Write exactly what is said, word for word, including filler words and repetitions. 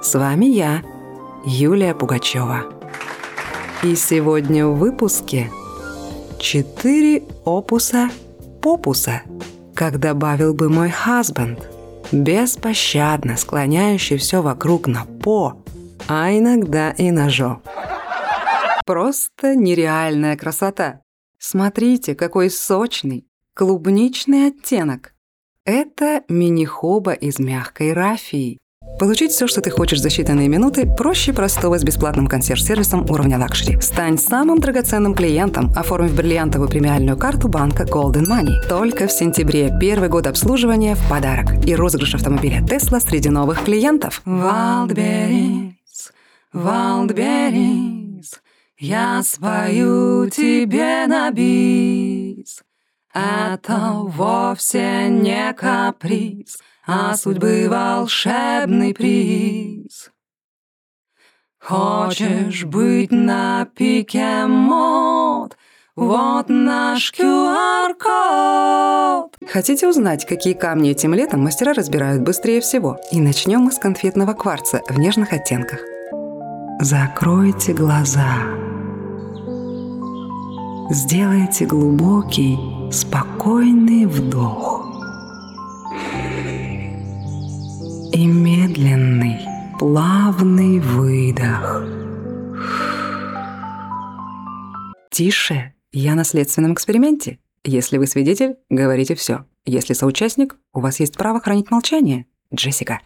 С вами я, Юлия Пугачева. И сегодня в выпуске четыре опуса попуса, как добавил бы мой хазбенд, беспощадно склоняющий все вокруг на по, а иногда и на жо. Просто нереальная красота. Смотрите, какой сочный клубничный оттенок. Это мини-хоба из мягкой рафии. Получить все, что ты хочешь за считанные минуты, проще простого с бесплатным консьерж-сервисом уровня лакшери. Стань самым драгоценным клиентом, оформив бриллиантовую премиальную карту банка Golden Money. Только в сентябре первый год обслуживания в подарок и розыгрыш автомобиля Tesla среди новых клиентов. Wildberries, Wildberries, я спою тебе на бис. Это вовсе не каприз, а судьбы волшебный приз. Хочешь быть на пике мод? Вот наш ку ар-код. Хотите узнать, какие камни этим летом мастера разбирают быстрее всего? И начнем мы с конфетного кварца в нежных оттенках. Закройте глаза. Сделайте глубокий, спокойный вдох. И медленный, плавный выдох. Тише, я на следственном эксперименте. Если вы свидетель, говорите все. Если соучастник, у вас есть право хранить молчание. Джессика.